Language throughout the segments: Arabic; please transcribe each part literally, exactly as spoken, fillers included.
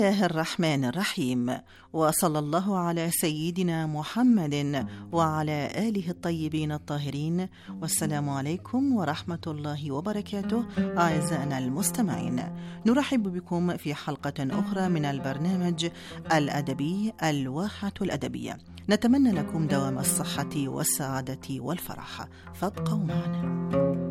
الله الرحمن الرحيم، وصلى الله على سيدنا محمد وعلى آله الطيبين الطاهرين، والسلام عليكم ورحمة الله وبركاته. أعزائنا المستمعين، نرحب بكم في حلقة أخرى من البرنامج الأدبي الواحة الأدبية. نتمنى لكم دوام الصحة والسعادة والفرح، فابقوا معنا.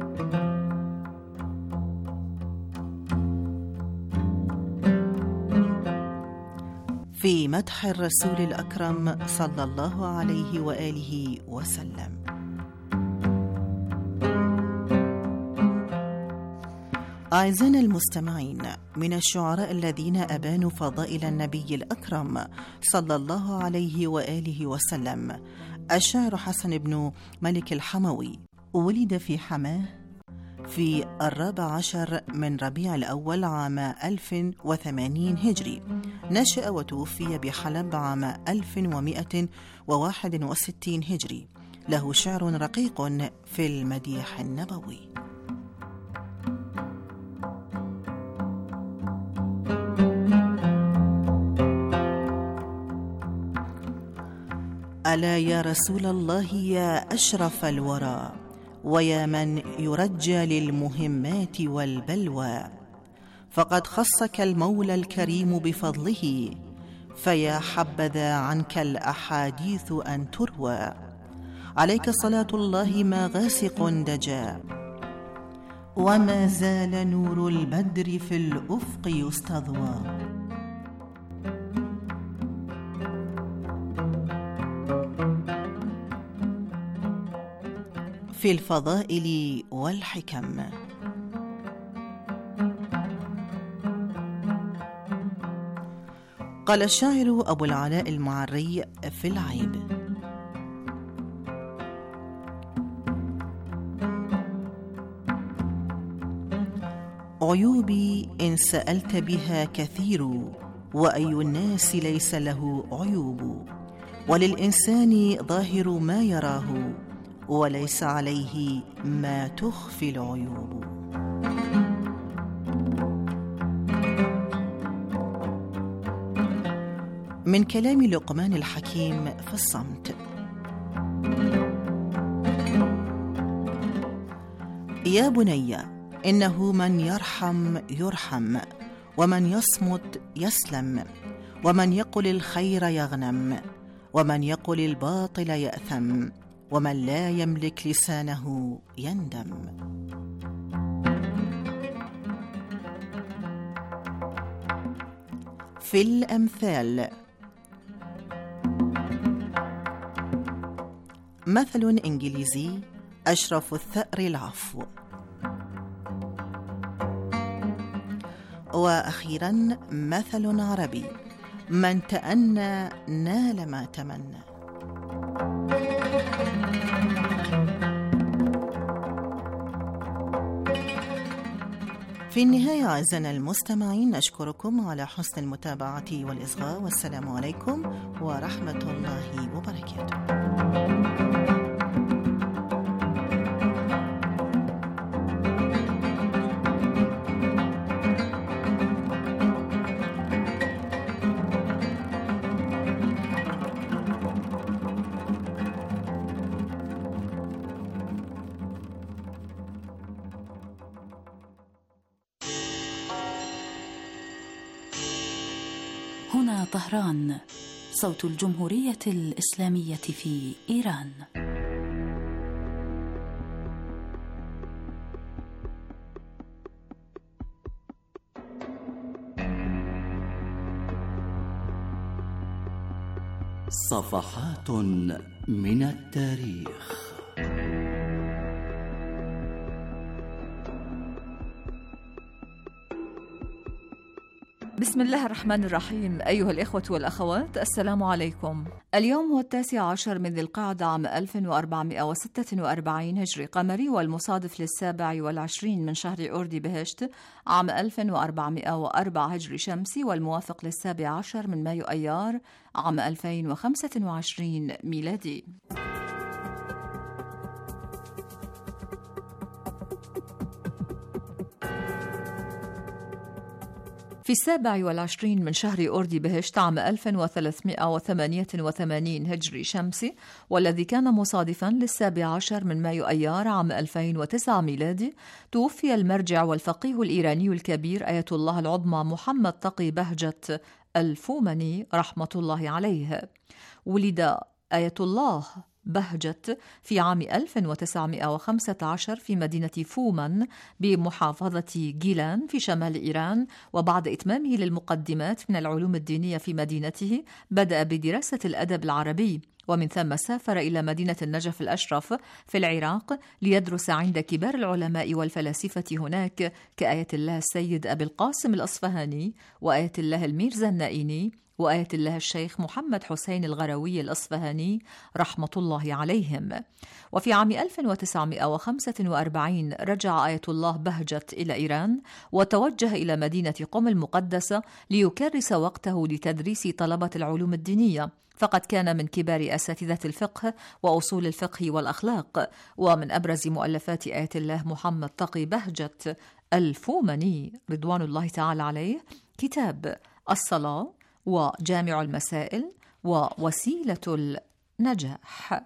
في مدح الرسول الأكرم صلى الله عليه وآله وسلم. أعزائنا المستمعين، من الشعراء الذين أبانوا فضائل النبي الأكرم صلى الله عليه وآله وسلم الشاعر حسن بن ملك الحموي. ولد في حماه في الرابع عشر من ربيع الأول عام ألف وثمانين هجري. نشأ وتوفي بحلب عام ألف ومائة وواحد وستين هجري. له شعر رقيق في المديح النبوي. ألا يا رسول الله يا أشرف الورى، ويا من يرجى للمهمات والبلوى، فقد خصك المولى الكريم بفضله، فيا حبذا عنك الأحاديث أن تروى. عليك صلاة الله ما غاسق دجا، وما زال نور البدر في الأفق يستضوى. في الفضائل والحكم. قال الشاعر أبو العلاء المعري في العيب: عيوبي إن سألت بها كثير، وأي الناس ليس له عيوب، وللإنسان ظاهر ما يراه، وليس عليه ما تخفي العيوب. من كلام لقمان الحكيم في الصمت: يا بني، إنه من يرحم يرحم، ومن يصمت يسلم، ومن يقل الخير يغنم، ومن يقل الباطل يأثم، ومن لا يملك لسانه يندم. في الأمثال: مثل إنجليزي: أشرف الثأر العفو. وأخيرا مثل عربي: من تأنى نال ما تمنى. في النهاية أعزائنا المستمعين، نشكركم على حسن المتابعة والإصغاء، والسلام عليكم ورحمة الله وبركاته. هنا طهران، صوت الجمهورية الإسلامية في إيران. صفحات من التاريخ. بسم الله الرحمن الرحيم. أيها الإخوة والأخوات، السلام عليكم. اليوم هو التاسع عشر من ذي القعدة عام ألف وأربعمائة وستة وأربعين هجري قمري، والمصادف للسابع والعشرين من شهر أوردي بهشت عام ألف وأربعمائة وأربعة هجري شمسي، والموافق للسابع عشر من مايو أيار عام ألفين وخمسة وعشرين ميلادي. في السابع والعشرين من شهر أوردي بهشت عام ألف وثلاثمائة وثمانية وثمانين هجري شمسي، والذي كان مصادفا للسابع عشر من مايو أيار عام ألفين وتسعة ميلادي، توفي المرجع والفقيه الإيراني الكبير آية الله العظمى محمد تقي بهجت الفومني رحمة الله عليه. ولد آية الله بهجت في عام ألف وتسعمائة وخمسة عشر في مدينة فومن بمحافظة جيلان في شمال إيران، وبعد إتمامه للمقدمات من العلوم الدينية في مدينته بدأ بدراسة الأدب العربي، ومن ثم سافر إلى مدينة النجف الأشرف في العراق ليدرس عند كبار العلماء والفلاسفة هناك كآية الله السيد أبي القاسم الأصفهاني، وآية الله الميرزا النائيني، وآية الله الشيخ محمد حسين الغروي الأصفهاني رحمة الله عليهم. وفي عام ألف وتسعمائة وخمسة وأربعين رجع آية الله بهجت إلى إيران، وتوجه إلى مدينة قم المقدسة ليكرس وقته لتدريس طلبة العلوم الدينية، فقد كان من كبار أساتذة الفقه وأصول الفقه والأخلاق. ومن أبرز مؤلفات آية الله محمد تقي بهجت الفومني رضوان الله تعالى عليه كتاب الصلاة، وجامع المسائل، ووسيلة النجاح.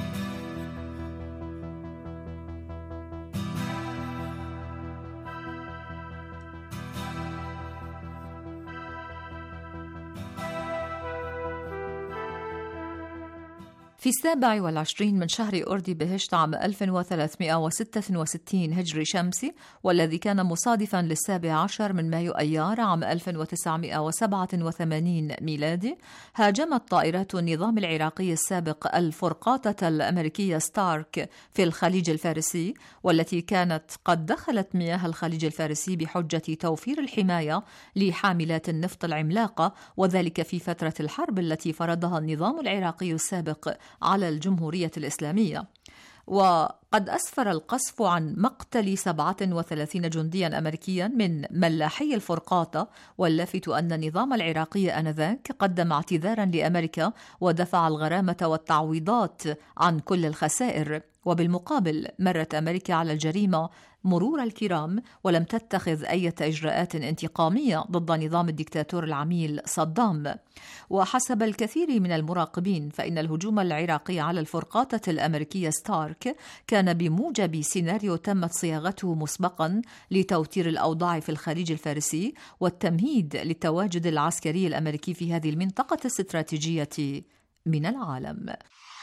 في السابع والعشرين من شهر أوردي بهشت عام ألف وثلاثمائة وستة وستين هجري شمسي، والذي كان مصادفا للسابع عشر من مايو أيار عام ألف وتسعمائة وسبعة وثمانين ميلادي، هاجمت طائرات النظام العراقي السابق الفرقاطة الأمريكية ستارك في الخليج الفارسي، والتي كانت قد دخلت مياه الخليج الفارسي بحجة توفير الحماية لحاملات النفط العملاقة، وذلك في فترة الحرب التي فرضها النظام العراقي السابق على الجمهورية الإسلامية. وقد أسفر القصف عن مقتل سبعة وثلاثين جنديا أمريكيا من ملاحي الفرقاطة، واللافت أن النظام العراقي آنذاك قدم اعتذارا لأمريكا ودفع الغرامة والتعويضات عن كل الخسائر، وبالمقابل مرت أمريكا على الجريمة مرور الكرام ولم تتخذ أي إجراءات انتقامية ضد نظام الدكتاتور العميل صدام. وحسب الكثير من المراقبين فإن الهجوم العراقي على الفرقاطة الأمريكية ستارك كان بموجب سيناريو تمت صياغته مسبقا لتوتير الأوضاع في الخليج الفارسي والتمهيد للتواجد العسكري الأمريكي في هذه المنطقة الاستراتيجية من العالم.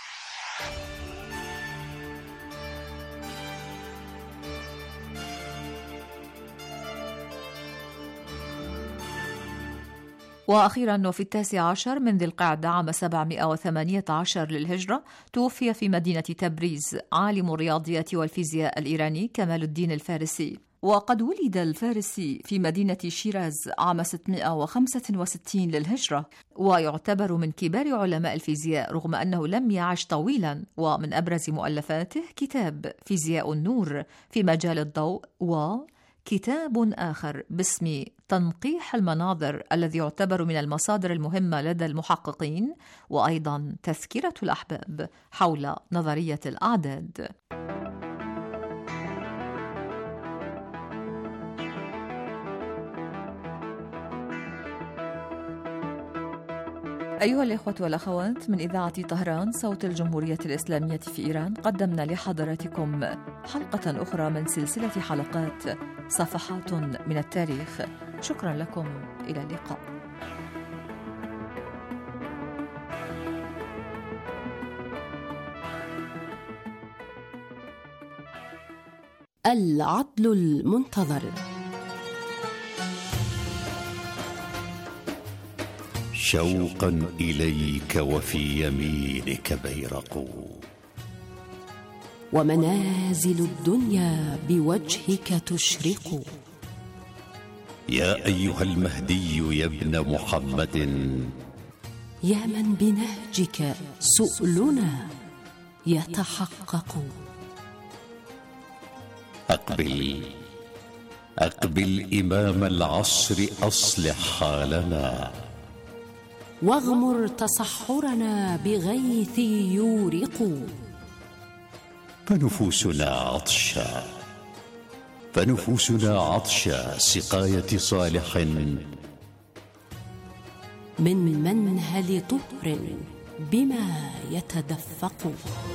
وأخيرا وفي التاسع عشر من ذي القعدة عام سبعمائة وثمانية عشر للهجرة توفي في مدينة تبريز عالم الرياضيات والفيزياء الإيراني كمال الدين الفارسي. وقد ولد الفارسي في مدينة شيراز عام ستمائة وخمسة وستين للهجرة، ويعتبر من كبار علماء الفيزياء رغم أنه لم يعش طويلا. ومن أبرز مؤلفاته كتاب فيزياء النور في مجال الضوء، وكتاب آخر باسم تنقيح المناظر الذي يعتبر من المصادر المهمة لدى المحققين، وأيضا تذكرة الأحباب حول نظرية الأعداد. أيها الإخوة والأخوات، من إذاعة طهران صوت الجمهورية الإسلامية في إيران قدمنا لحضراتكم حلقة أخرى من سلسلة حلقات صفحات من التاريخ. شكرا لكم، إلى اللقاء. العدل المنتظر. شوقا إليك وفي يمينك بيرق، ومنازل الدنيا بوجهك تشرق. يا أيها المهدي يا ابن محمد، يا من بنهجك سؤلنا يتحقق. أقبل أقبل إمام العصر، أصلح حالنا، واغمر تصحرنا بغيث يورق. فنفوسنا عطشا فنفوسنا عطشا سقاية صالح من منهل طهر بما يتدفق.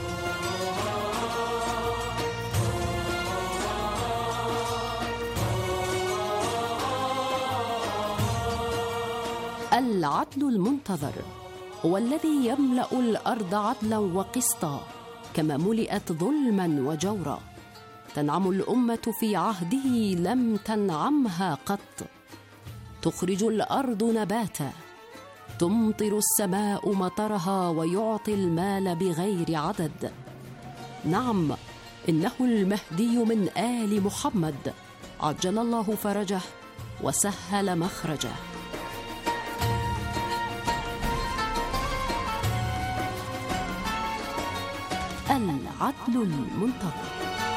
العدل المنتظر هو الذي يملأ الأرض عدلا وقسطا، كما ملئت ظلما وجورا. تنعم الأمة في عهده لم تنعمها قط. تخرج الأرض نباتا، تمطر السماء مطرها، ويعطي المال بغير عدد. نعم، إنه المهدي من آل محمد، عجل الله فرجه وسهل مخرجه. العدل المنتظر.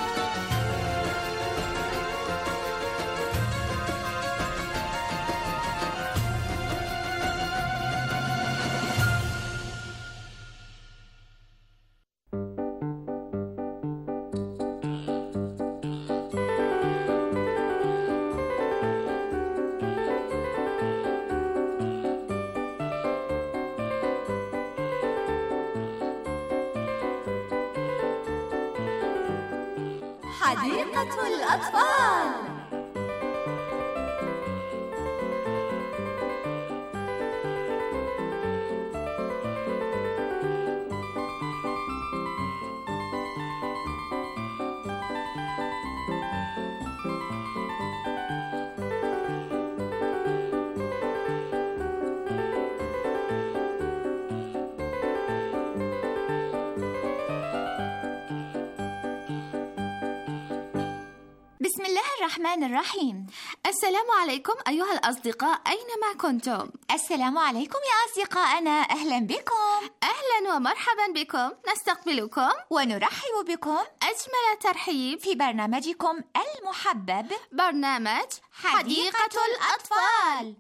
حديقة الأطفال. بسم الله الرحمن الرحيم. السلام عليكم أيها الأصدقاء أينما كنتم. السلام عليكم يا أصدقائنا، أهلا بكم. أهلا ومرحبا بكم، نستقبلكم ونرحب بكم أجمل ترحيب في برنامجكم المحبب، برنامج حديقة الأطفال.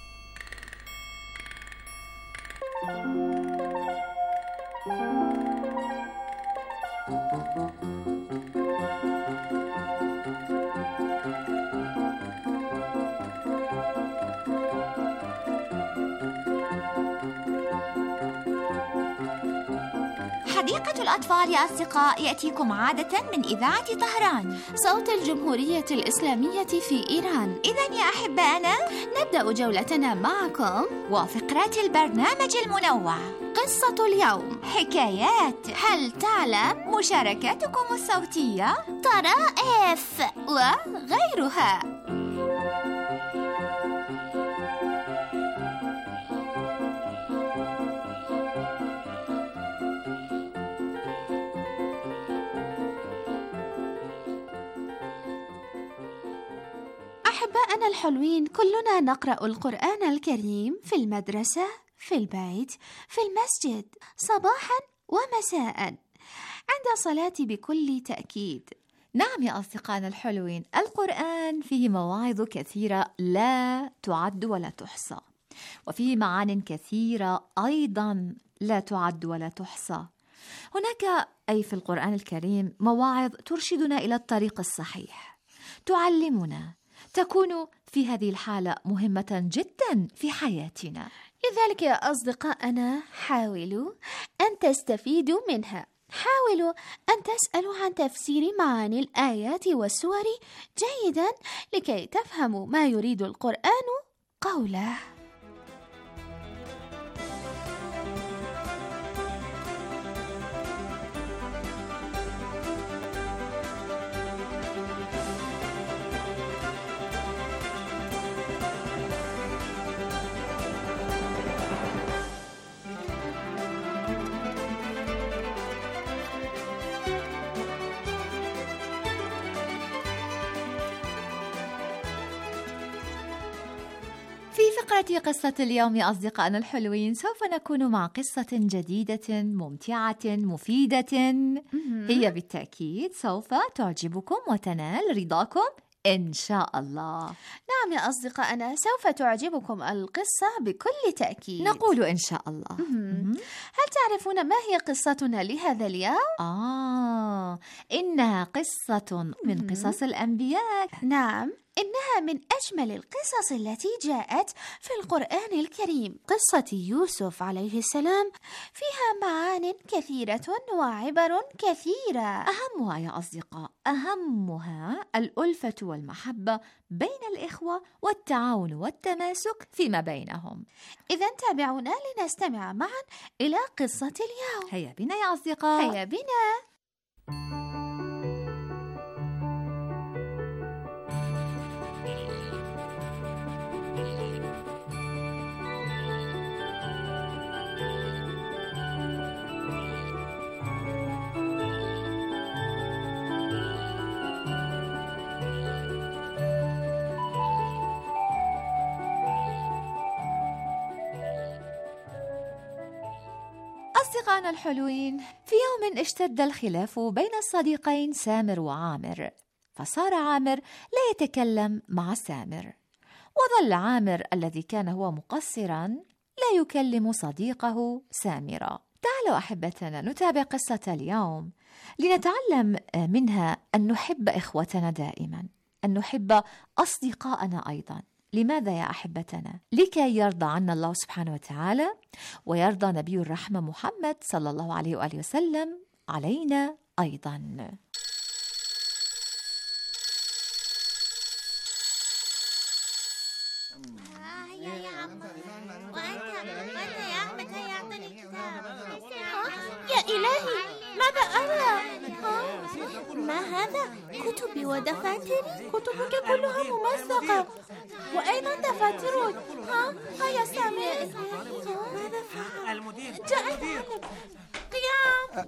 حديقة الأطفال يا أصدقاء يأتيكم عادة من إذاعة طهران، صوت الجمهورية الإسلامية في إيران. إذن يا أحبائنا نبدأ جولتنا معكم وفقرات البرنامج المنوع، قصة اليوم، حكايات، هل تعلم، مشاركاتكم الصوتية، طرائف وغيرها. أحبائنا الحلوين، كلنا نقرأ القرآن الكريم في المدرسة، في البيت، في المسجد، صباحا ومساء، عند صلاة بكل تأكيد. نعم يا أصدقائنا الحلوين، القرآن فيه مواعظ كثيرة لا تعد ولا تحصى، وفيه معان كثيرة أيضا لا تعد ولا تحصى. هناك أي في القرآن الكريم مواعظ ترشدنا إلى الطريق الصحيح، تعلمنا، تكون في هذه الحالة مهمة جدا في حياتنا. لذلك يا أصدقائنا حاولوا أن تستفيدوا منها، حاولوا أن تسألوا عن تفسير معاني الآيات والسور جيدا لكي تفهموا ما يريد القرآن قوله. في فقرة قصة اليوم يا أصدقائنا الحلوين سوف نكون مع قصة جديدة ممتعة مفيدة، هي بالتأكيد سوف تعجبكم وتنال رضاكم إن شاء الله. نعم يا أصدقائنا، سوف تعجبكم القصة بكل تأكيد، نقول إن شاء الله. هل تعرفون ما هي قصتنا لهذا اليوم؟ آه إنها قصة من قصص الأنبياء. نعم، إنها من أجمل القصص التي جاءت في القرآن الكريم. قصة يوسف عليه السلام فيها معان كثيرة وعبر كثيرة، أهمها يا أصدقاء أهمها الألفة والمحبة بين الإخوة والتعاون والتماسك فيما بينهم. إذا تابعونا لنستمع معا إلى قصة اليوم. هيا بنا يا أصدقاء، هيا بنا. أصدقائنا الحلوين، في يوم اشتد الخلاف بين الصديقين سامر وعامر، فصار عامر لا يتكلم مع سامر، وظل عامر الذي كان هو مقصرا لا يكلم صديقه سامرا. تعالوا أحبتنا نتابع قصة اليوم لنتعلم منها أن نحب إخوتنا دائما، أن نحب أصدقائنا أيضا. لماذا يا أحبتنا؟ لكي يرضى عنا الله سبحانه وتعالى ويرضى نبي الرحمة محمد صلى الله عليه وآله وسلم علينا أيضا. يا إلهي، ماذا أرى؟ ما هذا؟ كتبي ودفاتري؟ كتبك كلها ممزقة، وأيضا دفاترك. ها ها يا سامر، ماذا فعل؟ المدير جاء المعلم. قيام.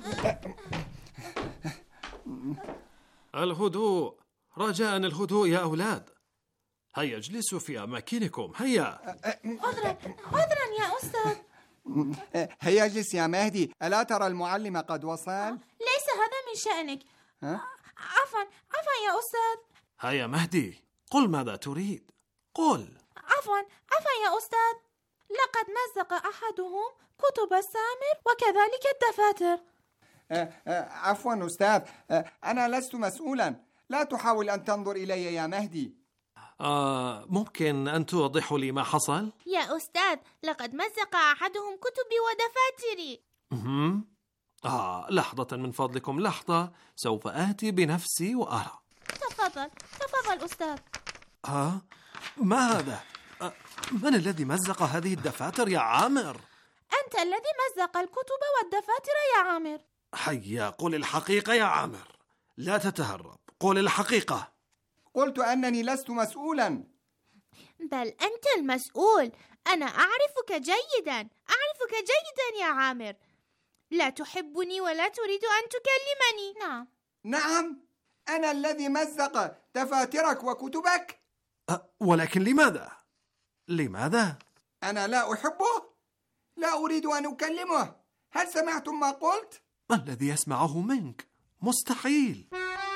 الهدوء، رجاء الهدوء يا أولاد. هيا اجلسوا في أماكنكم. هيا. عذرا عذرا يا أستاذ. هيا اجلس يا مهدي، ألا ترى المعلم قد وصل؟ ليس هذا من شأنك. عفوا عفوا يا أستاذ. هيا مهدي، قل ماذا تريد. قل. عفوا عفوا يا أستاذ، لقد مزق أحدهم كتب سامر وكذلك الدفاتر. عفوا أستاذ، أنا لست مسؤولا، لا تحاول أن تنظر إلي يا مهدي. آه ممكن أن توضحوا لي ما حصل؟ يا أستاذ، لقد مزق أحدهم كتبي ودفاتري. آه لحظة من فضلكم، لحظة، سوف آتي بنفسي وأرى. تفضل تفضل أستاذ. آه ما هذا؟ آه من الذي مزق هذه الدفاتر يا عامر؟ أنت الذي مزق الكتب والدفاتر يا عامر. هيا قل الحقيقة يا عامر، لا تتهرب، قل الحقيقة. قلت أنني لست مسؤولا. بل أنت المسؤول، أنا أعرفك جيدا، أعرفك جيدا يا عامر. لا تحبني ولا تريد أن تكلمني. نعم نعم، أنا الذي مزق دفاترك وكتبك. أه ولكن لماذا؟ لماذا؟ أنا لا أحبه، لا أريد أن أكلمه. هل سمعتم ما قلت؟ ما الذي يسمعه منك؟ مستحيل.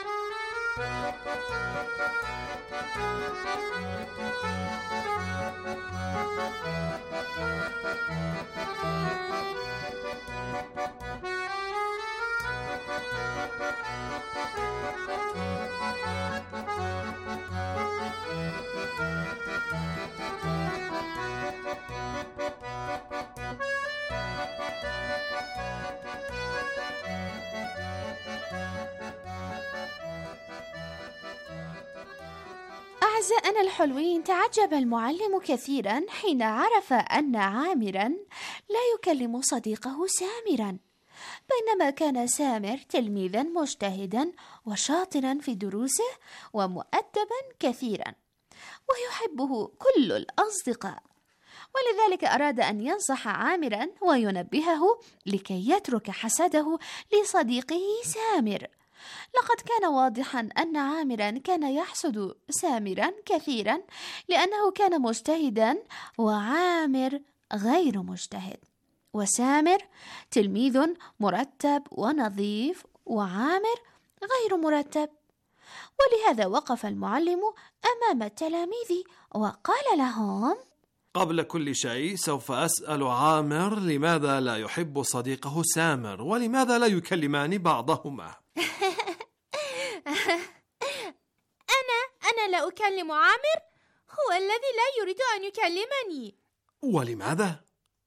أعزائنا الحلوين، تعجب المعلم كثيرا حين عرف أن عامرا لا يكلم صديقه سامرا، بينما كان سامر تلميذا مجتهدا وشاطرا في دروسه ومؤدبا كثيرا ويحبه كل الأصدقاء، ولذلك أراد أن ينصح عامرا وينبهه لكي يترك حسده لصديقه سامر. لقد كان واضحا أن عامرا كان يحسد سامرا كثيرا لأنه كان مجتهدا وعامر غير مجتهد، وسامر تلميذ مرتب ونظيف وعامر غير مرتب. ولهذا وقف المعلم أمام التلاميذ وقال لهم: قبل كل شيء سوف أسأل عامر لماذا لا يحب صديقه سامر ولماذا لا يكلمان بعضهما. أنا أنا لا لا أكلم عامر؟ هو الذي لا يريد أن يكلمني. ولماذا؟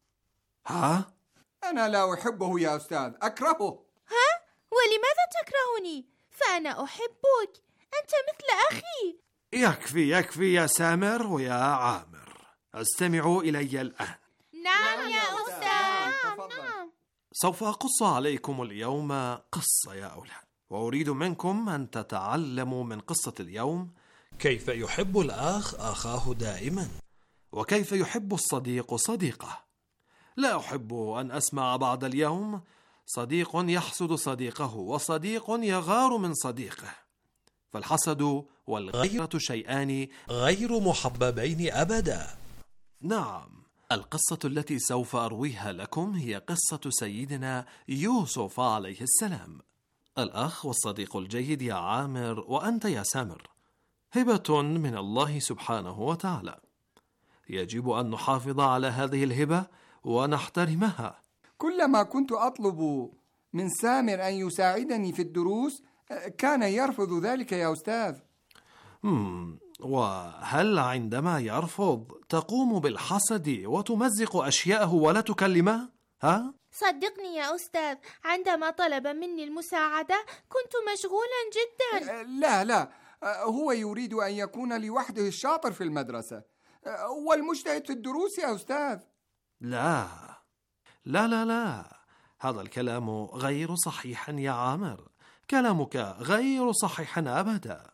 ها؟ أنا لا أحبه يا أستاذ، أكرهه. ها؟ ولماذا تكرهني؟ فأنا أحبك، أنت مثل أخي. يكفي يكفي يا سامر ويا عامر، استمعوا إلي الآن. نعم يا أستاذ. نعم. سوف أقص عليكم اليوم قصة يا أولاد، وأريد منكم أن تتعلموا من قصة اليوم كيف يحب الأخ أخاه دائما، وكيف يحب الصديق صديقه. لا أحب أن أسمع بعد اليوم صديق يحسد صديقه وصديق يغار من صديقه، فالحسد والغيرة شيئان غير محببين أبدا. نعم، القصة التي سوف أرويها لكم هي قصة سيدنا يوسف عليه السلام. الأخ والصديق الجيد يا عامر وأنت يا سامر هبة من الله سبحانه وتعالى، يجب أن نحافظ على هذه الهبة ونحترمها. كلما كنت أطلب من سامر أن يساعدني في الدروس كان يرفض ذلك يا أستاذ. مم. وهل عندما يرفض تقوم بالحسد وتمزق أشياءه ولا تكلمه؟ ها؟ صدقني يا أستاذ، عندما طلب مني المساعدة كنت مشغولا جدا. لا لا، هو يريد أن يكون لوحده الشاطر في المدرسة والمجتهد في الدروس يا أستاذ. لا لا لا لا، هذا الكلام غير صحيح يا عامر، كلامك غير صحيح أبدا.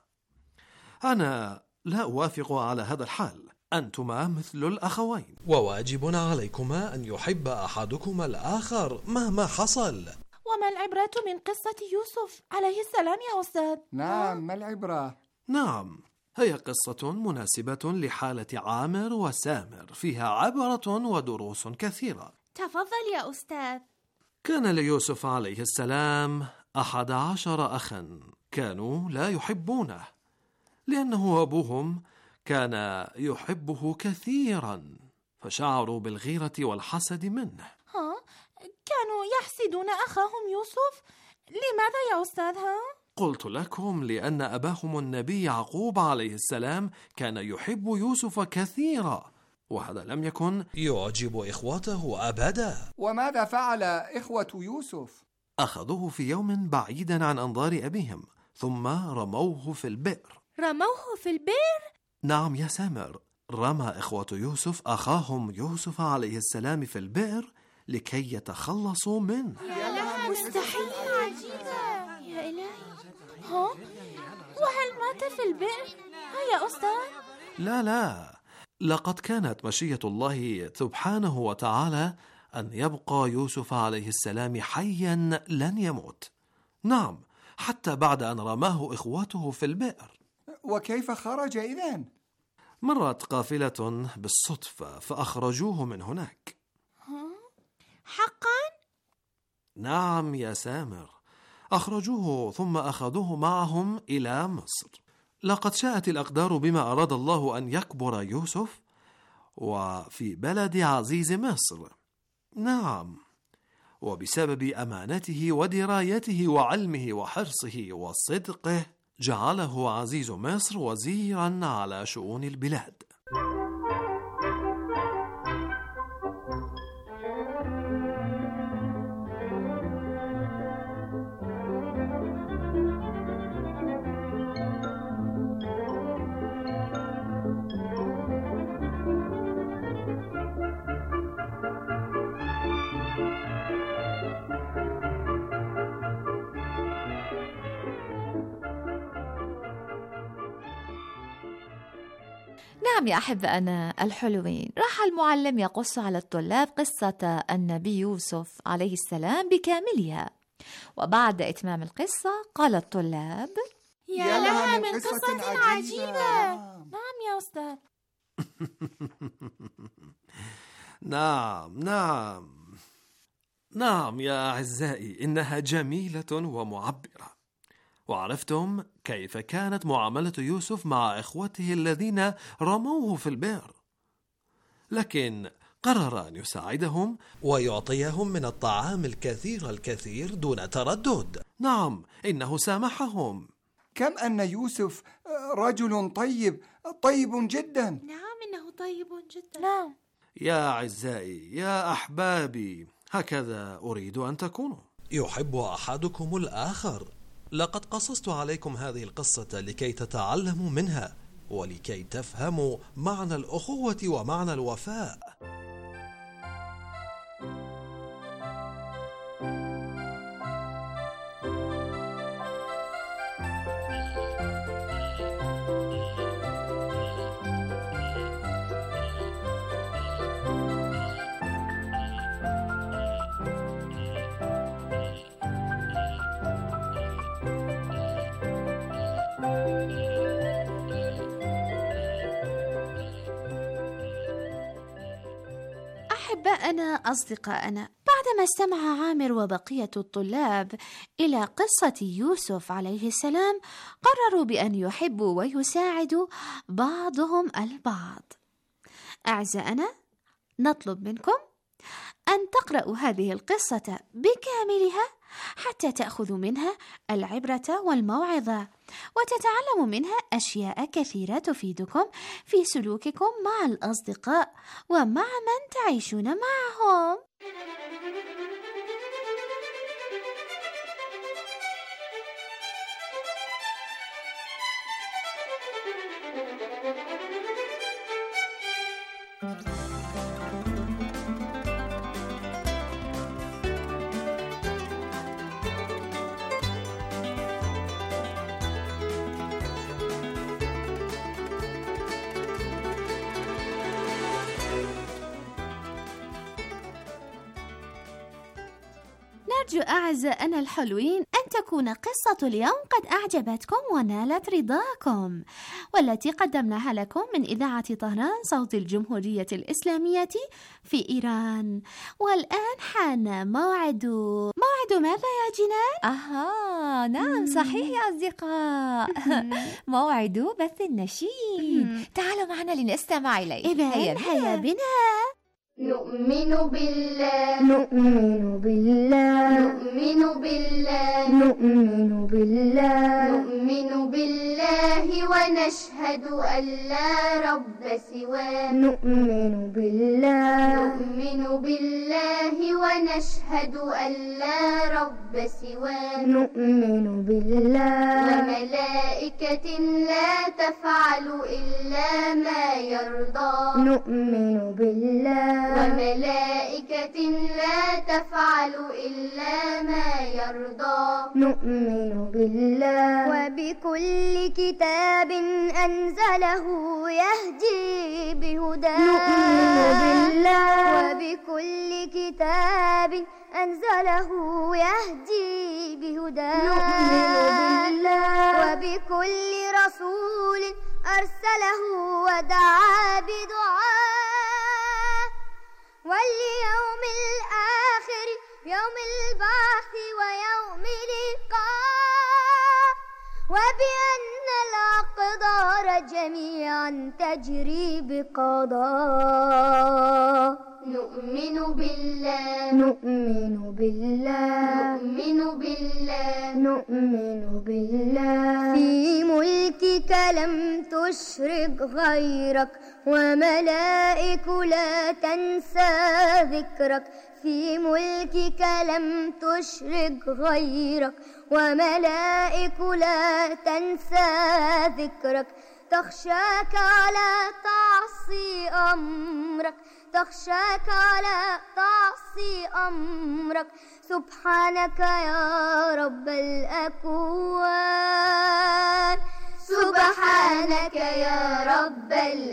أنا لا أوافق على هذا الحال، أنتما مثل الأخوين، وواجب عليكما أن يحب أحدكما الآخر مهما حصل. وما العبرة من قصة يوسف عليه السلام يا أستاذ؟ نعم، ما العبرة؟ نعم، هي قصة مناسبة لحالة عامر وسامر، فيها عبرة ودروس كثيرة. تفضل يا أستاذ. كان ليوسف عليه السلام أحد عشر أخا كانوا لا يحبونه، لأنه أبوهم كان يحبه كثيرا، فشعروا بالغيرة والحسد منه. ها؟ كانوا يحسدون أخاهم يوسف؟ لماذا يا أستاذ؟ ها؟ قلت لكم لأن أباهم النبي يعقوب عليه السلام كان يحب يوسف كثيرا، وهذا لم يكن يعجب إخوته أبدا. وماذا فعل إخوة يوسف؟ أخذوه في يوم بعيدا عن أنظار أبيهم ثم رموه في البئر. رموه في البئر؟ نعم يا سامر، رمى إخوة يوسف أخاهم يوسف عليه السلام في البئر لكي يتخلصوا منه. يا لها مستحيل، عجيبة يا إلهي. ها؟ وهل مات في البئر؟ ها يا أستاذ؟ لا لا، لقد كانت مشيئة الله سبحانه وتعالى أن يبقى يوسف عليه السلام حيا لن يموت. نعم، حتى بعد أن رماه إخوته في البئر. وكيف خرج إذن؟ مرت قافلة بالصدفة فأخرجوه من هناك. حقا؟ نعم يا سامر، أخرجوه ثم أخذوه معهم إلى مصر. لقد شاءت الأقدار بما أراد الله أن يكبر يوسف وفي بلد عزيز مصر. نعم، وبسبب أمانته ودرايته وعلمه وحرصه وصدقه جعله عزيز مصر وزيرا على شؤون البلاد. نعم يا أحبائنا الحلوين، راح المعلم يقص على الطلاب قصة النبي يوسف عليه السلام بكاملها، وبعد إتمام القصة قال الطلاب: يا لها من قصة عجيبة. نعم يا أستاذ. نعم نعم نعم يا أعزائي، إنها جميلة ومعبرة. وعرفتم كيف كانت معاملة يوسف مع إخوته الذين رموه في البئر، لكن قرر أن يساعدهم ويعطيهم من الطعام الكثير الكثير دون تردد. نعم، إنه سامحهم. كم أن يوسف رجل طيب طيب جدا. نعم إنه طيب جدا. نعم يا أعزائي يا أحبابي، هكذا أريد أن تكونوا. يحب أحدكم الآخر. لقد قصصت عليكم هذه القصة لكي تتعلموا منها ولكي تفهموا معنى الأخوة ومعنى الوفاء. أحباءنا أصدقاءنا، بعدما استمع عامر وبقية الطلاب إلى قصة يوسف عليه السلام، قرروا بأن يحبوا ويساعدوا بعضهم البعض. أعزائنا، نطلب منكم أن تقرأوا هذه القصة بكاملها حتى تأخذوا منها العبرة والموعظة، وتتعلموا منها أشياء كثيرة تفيدكم في سلوككم مع الأصدقاء ومع من تعيشون معهم. نرجو أعزائنا الحلوين أن تكون قصة اليوم قد أعجبتكم ونالت رضاكم، والتي قدمناها لكم من إذاعة طهران صوت الجمهورية الإسلامية في إيران. والآن حان موعد موعد ماذا يا جنان؟ أها نعم صحيح يا أصدقاء، موعد بث النشيد. تعالوا معنا لنستمع إليه. إذن هيا بنا. نؤمن بالله نؤمن بالله نؤمن بالله نؤمن بالله نؤمن بالله ونشهد أن لا رب سواه. نؤمن بالله نؤمن بالله ونشهد أن لا رب سواه. نؤمن بالله وملائكة لا تفعل إلا ما يرضى. نؤمن بالله وملائكة لا تفعل إلا ما يرضى. نؤمن بالله وبكل كتاب أنزله يهدي بهداه. نؤمن بالله وبكل كتاب أنزله يهدي بهداه. نؤمن بالله وبكل رسول أرسله ودعا بدعاه. واليوم الآخر يوم البعث ويوم اللقاء، وبأن الأقدار جميعا تجري بقضاء. نؤمن بالله نؤمن بالله نؤمن بالله نؤمن بالله في ملكك لم تشرك غيرك، وملائك لا تنسى ذكرك. في ملكك لم تشرك غيرك، وملائك لا تنسى ذكرك. تخشاك على تعصي أمرك، تخشاك على تعصي أمرك. سبحانك يا رب الأكوان، سبحانك يا رب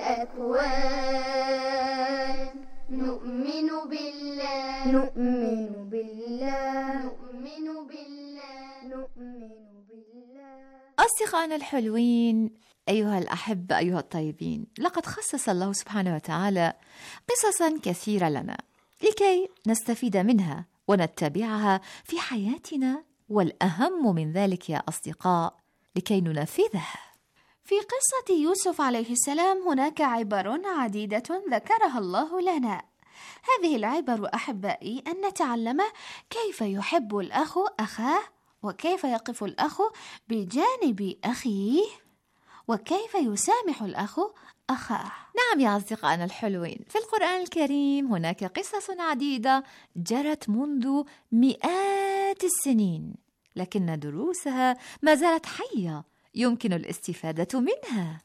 الأكوان. نؤمن بالله نؤمن بالله نؤمن بالله نؤمن بالله. أصدقائنا الحلوين، أيها الأحبة، أيها الطيبين، لقد خصص الله سبحانه وتعالى قصصا كثيرة لنا لكي نستفيد منها ونتبعها في حياتنا، والأهم من ذلك يا أصدقاء لكي ننفذها. في قصة يوسف عليه السلام هناك عبر عديدة ذكرها الله لنا. هذه العبر أحبائي أن نتعلم كيف يحب الأخ أخاه وكيف يقف الأخ بجانب أخيه؟ وكيف يسامح الأخ أخاه؟ نعم يا أصدقائنا الحلوين، في القرآن الكريم هناك قصص عديدة جرت منذ مئات السنين، لكن دروسها ما زالت حية يمكن الاستفادة منها.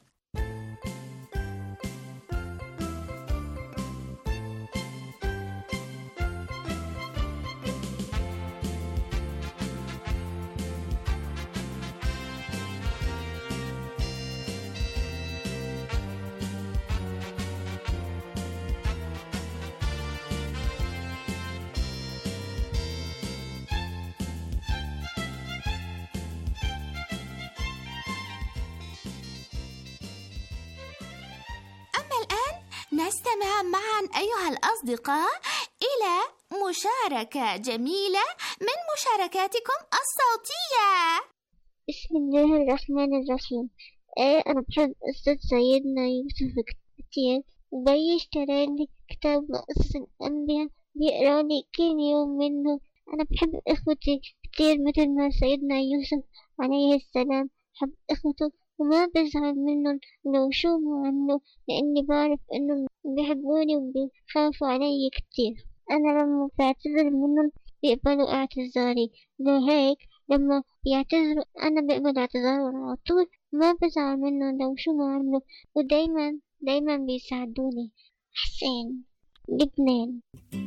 نستمع معا أيها الأصدقاء إلى مشاركة جميلة من مشاركاتكم الصوتية. بسم الله الرحمن الرحيم. آه أنا بحب قصة سيدنا يوسف كتير، وبي اشترى لي كتاب قصص الأنبياء بيقرأني كل يوم منه. أنا بحب إخوتي كتير مثل ما سيدنا يوسف عليه السلام حب إخوته، وما بزعل منهم لو شو ما عملوا، لأني بعرف إنهم بيحبوني وبيخافوا علي كتير. أنا لما بعتذر منهم بيقبلوا اعتذاري، لهيك لما بيعتذروا أنا بقبل اعتذارهم على طول، ما بزعل منهم لو شو ما عملوا، ودايما دايما بيساعدوني. حسين، لبنان.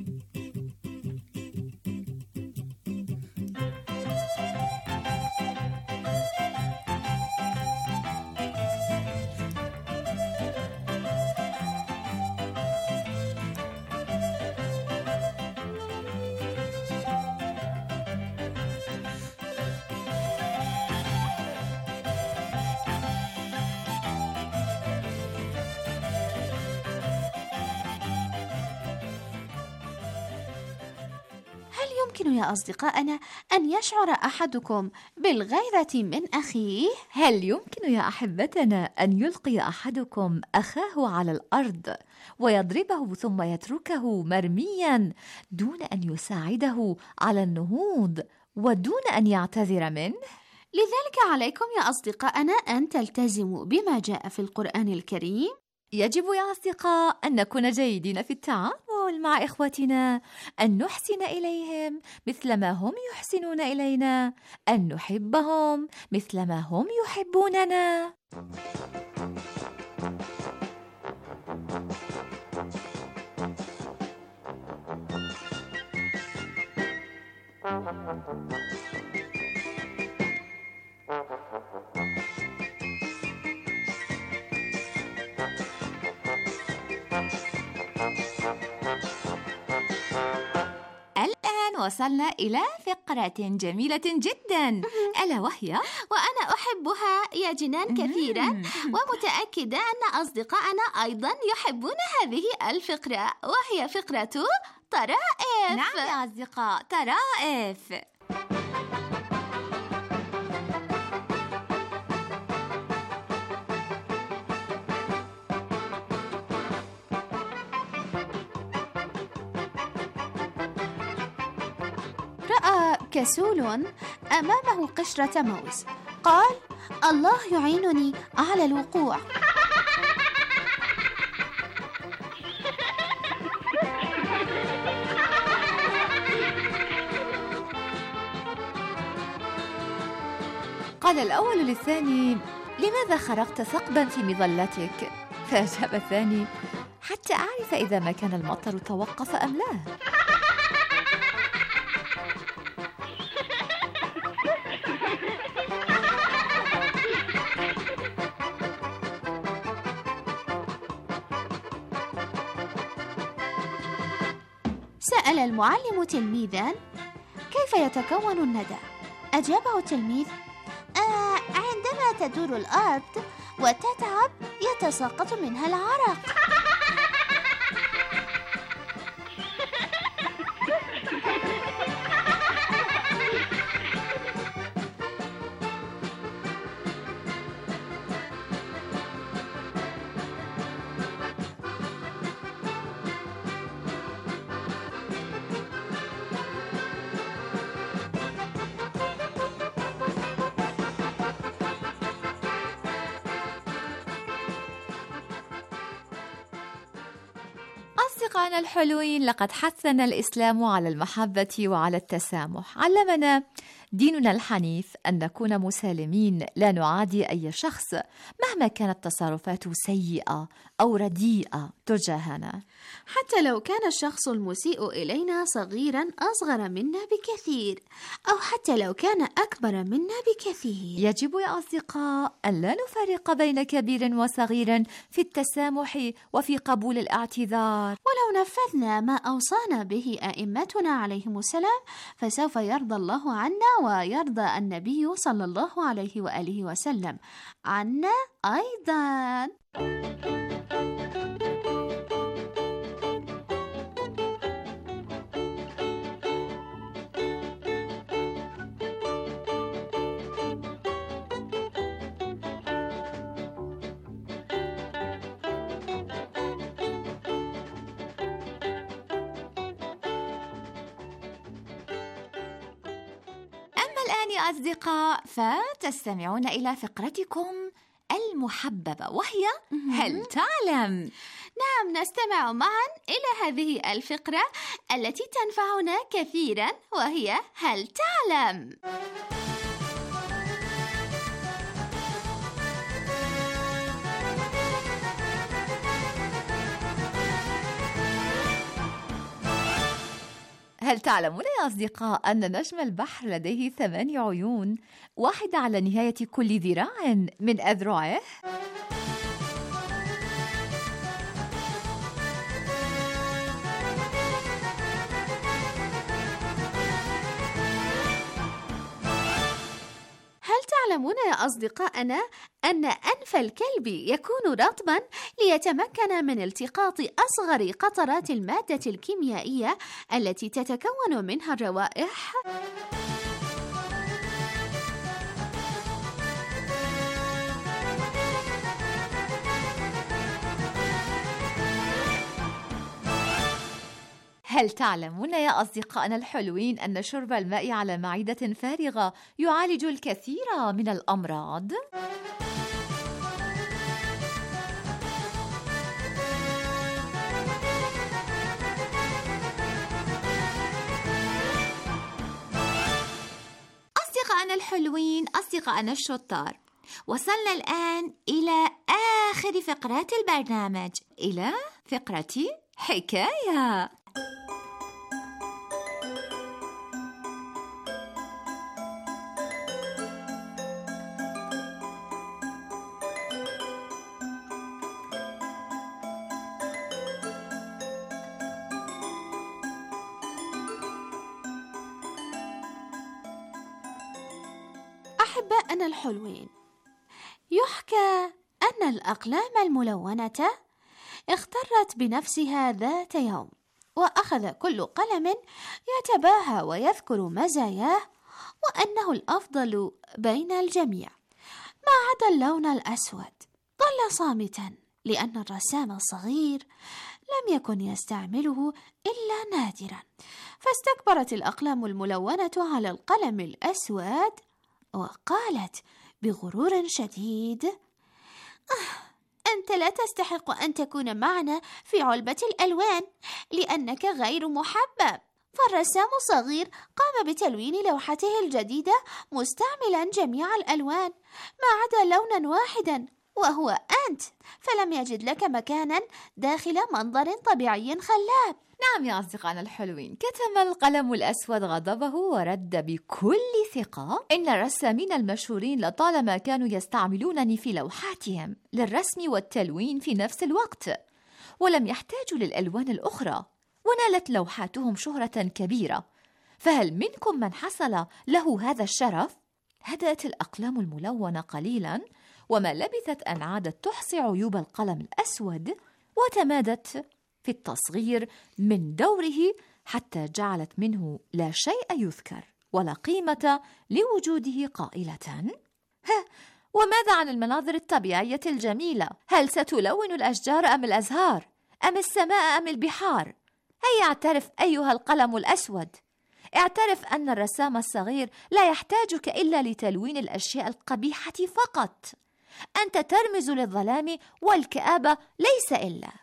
يمكن يا أصدقائنا أن يشعر أحدكم بالغيرة من أخيه؟ هل يمكن يا أحبتنا أن يلقي أحدكم أخاه على الأرض ويضربه ثم يتركه مرميا دون أن يساعده على النهوض ودون أن يعتذر منه؟ لذلك عليكم يا أصدقائنا أن تلتزموا بما جاء في القرآن الكريم. يجب يا أصدقاء أن نكون جيدين في التعامل مع إخوتنا، أن نحسن إليهم مثلما هم يحسنون إلينا، أن نحبهم مثلما هم يحبوننا. الآن وصلنا إلى فقرة جميلة جدا، ألا وهي وأنا أحبها يا جنان كثيرا، ومتأكدة أن أصدقائنا أيضا يحبون هذه الفقرة، وهي فقرة طرائف. نعم يا أصدقاء، طرائف. رأى كسول أمامه قشرة موز، قال: الله يعينني على الوقوع. قال الأول للثاني: لماذا خرقت ثقبا في مظلتك؟ فأجاب الثاني: حتى أعرف إذا ما كان المطر توقف أم لا. سأل المعلم تلميذا: كيف يتكون الندى؟ أجابه التلميذ: آه عندما تدور الأرض وتتعب يتساقط منها العرق. أصدقائنا الحلوين، لقد حثنا الإسلام على المحبة وعلى التسامح. علمنا ديننا الحنيف أن نكون مسالمين، لا نعادي أي شخص مهما كانت تصرفاته سيئة أو رديئة تجاهنا، حتى لو كان الشخص المسيء إلينا صغيرا أصغر منا بكثير، أو حتى لو كان أكبر منا بكثير. يجب يا أصدقاء أن لا نفرق بين كبير وصغير في التسامح وفي قبول الاعتذار. ولو نفذنا ما أوصانا به أئمتنا عليهم السلام، فسوف يرضى الله عنا ويرضى النبي صلى الله عليه وآله وسلم عنا أيضا. الآن يا أصدقاء فتستمعون إلى فقرتكم المحببة، وهي هل تعلم؟ نعم، نستمع معا إلى هذه الفقرة التي تنفعنا كثيرا، وهي هل تعلم؟ هل تعلمون يا أصدقاء أن نجم البحر لديه ثماني عيون، واحدة على نهاية كل ذراع من أذرعه؟ هل تعلمون يا أصدقائنا أن أنف الكلب يكون رطبا ليتمكن من التقاط أصغر قطرات المادة الكيميائية التي تتكون منها الروائح؟ هل تعلمون يا أصدقائنا الحلوين أن شرب الماء على معدة فارغة يعالج الكثير من الأمراض؟ أصدقائنا الحلوين، أصدقائنا الشطار، وصلنا الآن إلى آخر فقرات البرنامج، إلى فقرة حكاية. أحبائنا الحلوين، يحكى أن الأقلام الملونة اخترت بنفسها ذات يوم، وأخذ كل قلم يتباهى ويذكر مزاياه وأنه الأفضل بين الجميع، ما عدا اللون الأسود. ظل صامتا لأن الرسام الصغير لم يكن يستعمله إلا نادرا، فاستكبرت الأقلام الملونة على القلم الأسود وقالت بغرور شديد: آه، أنت لا تستحق أن تكون معنا في علبة الألوان لأنك غير محبب. فالرسام الصغير قام بتلوين لوحته الجديدة مستعملا جميع الألوان ما عدا لونا واحدا، وهو أنت، فلم يجد لك مكانا داخل منظر طبيعي خلاب. نعم يا أصدقائنا الحلوين، كتم القلم الأسود غضبه ورد بكل ثقة: إن الرسامين المشهورين لطالما كانوا يستعملونني في لوحاتهم للرسم والتلوين في نفس الوقت، ولم يحتاجوا للألوان الأخرى، ونالت لوحاتهم شهرة كبيرة، فهل منكم من حصل له هذا الشرف؟ هدأت الأقلام الملونة قليلا، وما لبثت أن عادت تحصي عيوب القلم الأسود وتمادت في التصغير من دوره حتى جعلت منه لا شيء يذكر ولا قيمة لوجوده، قائلة: ها، وماذا عن المناظر الطبيعية الجميلة؟ هل ستلون الأشجار أم الأزهار أم السماء أم البحار؟ هيا اعترف أيها القلم الأسود، اعترف أن الرسام الصغير لا يحتاجك إلا لتلوين الأشياء القبيحة فقط. أنت ترمز للظلام والكآبة ليس إلا.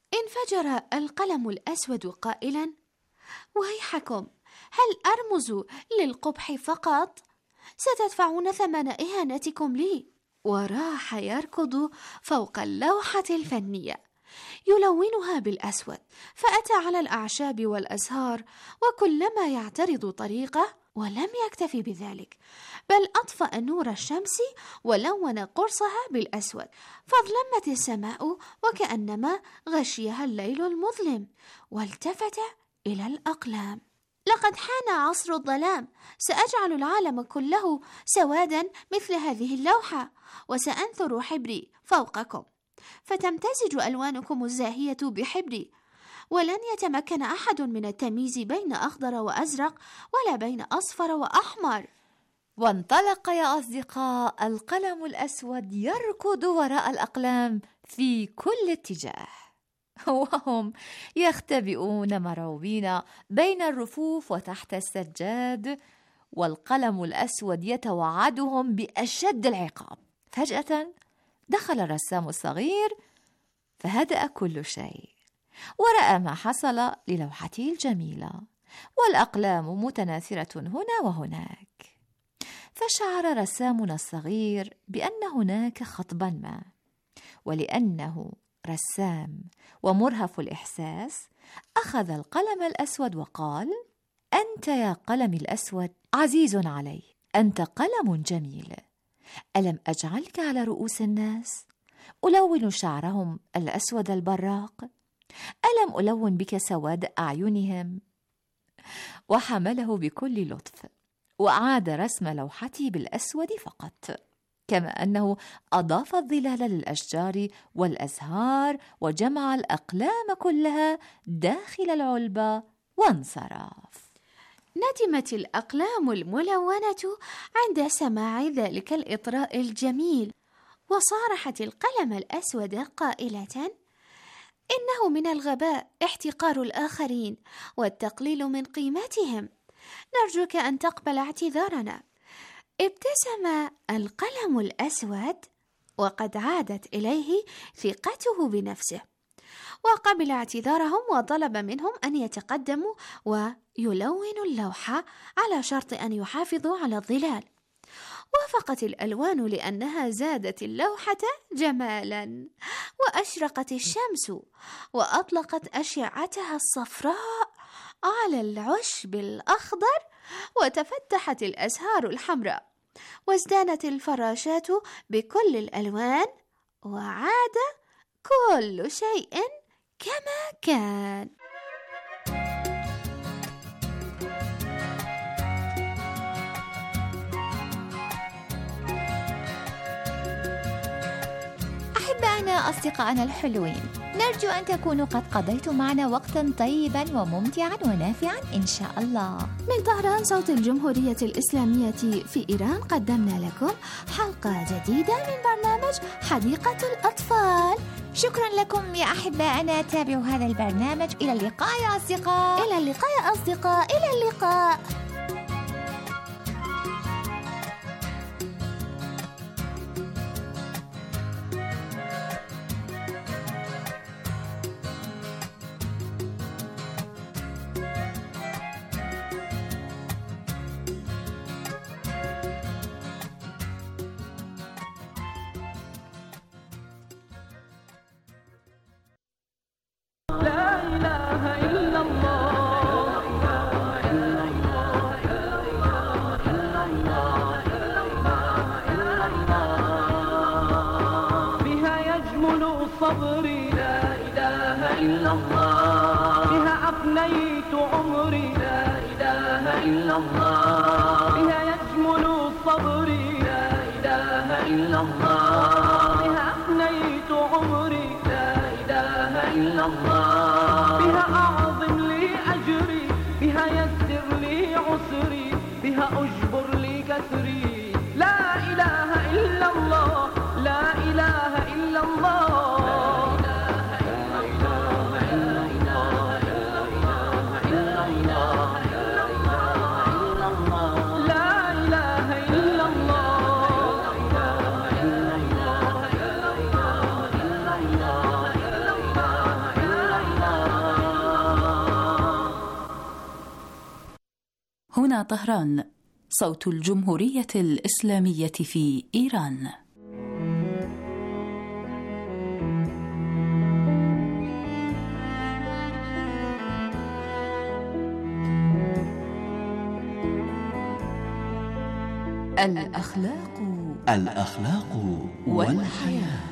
انفجر القلم الأسود قائلا: ويحكم، هل أرمز للقبح فقط؟ ستدفعون ثمن إهانتكم لي. وراح يركض فوق اللوحة الفنية يلونها بالأسود، فأتى على الأعشاب والأزهار وكلما يعترض طريقه، ولم يكتفي بذلك بل أطفأ نور الشمس ولون قرصها بالأسود، فاظلمت السماء وكأنما غشيها الليل المظلم، والتفت إلى الأقلام: لقد حان عصر الظلام، سأجعل العالم كله سوادا مثل هذه اللوحة، وسأنثر حبري فوقكم، فتمتزج ألوانكم الزاهية بحبري، ولن يتمكن أحد من التمييز بين أخضر وأزرق ولا بين أصفر وأحمر. وانطلق يا أصدقاء القلم الأسود يركض وراء الأقلام في كل اتجاه، وهم يختبئون مرعوبين بين الرفوف وتحت السجاد، والقلم الأسود يتوعدهم بأشد العقاب. فجأة دخل الرسام الصغير فهدأ كل شيء، ورأى ما حصل للوحته الجميلة، والأقلام متناثرة هنا وهناك. فشعر رسامنا الصغير بأن هناك خطبا ما، ولأنه رسام ومرهف الإحساس أخذ القلم الأسود وقال: أنت يا قلم الأسود عزيز علي، أنت قلم جميل، ألم أجعلك على رؤوس الناس ألون شعرهم الأسود البراق؟ ألم ألون بك سواد أعينهم؟ وحمله بكل لطف وأعاد رسم لوحتي بالأسود فقط، كما أنه أضاف الظلال للأشجار والأزهار وجمع الأقلام كلها داخل العلبة وانصرف. ندمت الأقلام الملونة عند سماع ذلك الإطراء الجميل، وصارحت القلم الأسود قائلة: إنه من الغباء احتقار الآخرين والتقليل من قيمتهم، نرجوك أن تقبل اعتذارنا. ابتسم القلم الأسود وقد عادت إليه ثقته بنفسه، وقبل اعتذارهم وطلب منهم أن يتقدموا ويلونوا اللوحة على شرط أن يحافظوا على الظلال. وافقت الألوان لأنها زادت اللوحة جمالا، وأشرقت الشمس وأطلقت أشعتها الصفراء على العشب الأخضر، وتفتحت الأزهار الحمراء، وازدانت الفراشات بكل الألوان، وعاد كل شيء كما كان. أحبائنا أصدقائنا الحلوين، نرجو أن تكونوا قد قضيتم معنا وقتا طيبا وممتعا ونافعا إن شاء الله. من طهران صوت الجمهورية الإسلامية في إيران قدمنا لكم حلقة جديدة من برنامج حديقة الأطفال. شكرا لكم يا أحبائنا، تابعوا هذا البرنامج. إلى اللقاء يا أصدقاء. إلى اللقاء يا أصدقاء. إلى اللقاء. صبري لا إله إلا الله، بها أفنيت عمري لا إله إلا الله، بها يجمل صبري لا إله إلا الله، بها أفنيت عمري لا إله إلا الله، بها أعظم لي أجري، بها يسر لي عسري، بها أجبر لي كسري. لا إله إلا الله، لا إله إلا الله. هنا طهران، صوت الجمهورية الإسلامية في إيران. الأخلاق الأخلاق والحياة.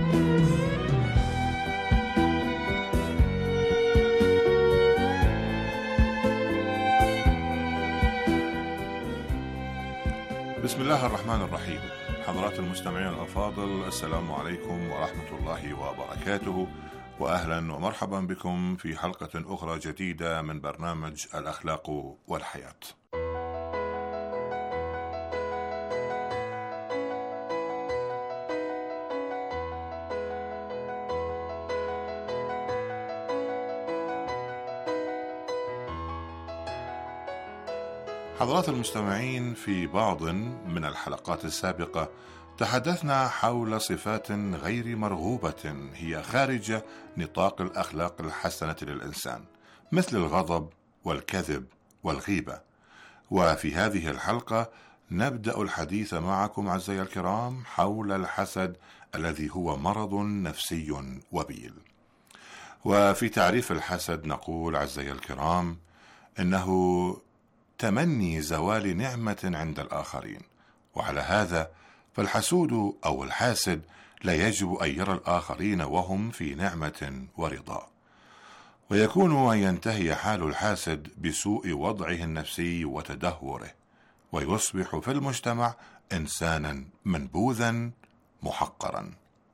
بسم الله الرحمن الرحيم. حضرات المستمعين الأفاضل، السلام عليكم ورحمة الله وبركاته، وأهلا ومرحبا بكم في حلقة أخرى جديدة من برنامج الأخلاق والحياة. حضرات المستمعين، في بعض من الحلقات السابقة تحدثنا حول صفات غير مرغوبة هي خارج نطاق الأخلاق الحسنة للإنسان، مثل الغضب والكذب والغيبة. وفي هذه الحلقة نبدأ الحديث معكم أعزائي الكرام حول الحسد الذي هو مرض نفسي وبيل. وفي تعريف الحسد نقول أعزائي الكرام إنه تمني زوال نعمة عند الآخرين، وعلى هذا فالحسود أو الحاسد لا يجب أن يرى الآخرين وهم في نعمة ورضا، ويكون أن ينتهي حال الحاسد بسوء وضعه النفسي وتدهوره، ويصبح في المجتمع إنسانا منبوذا محقرا.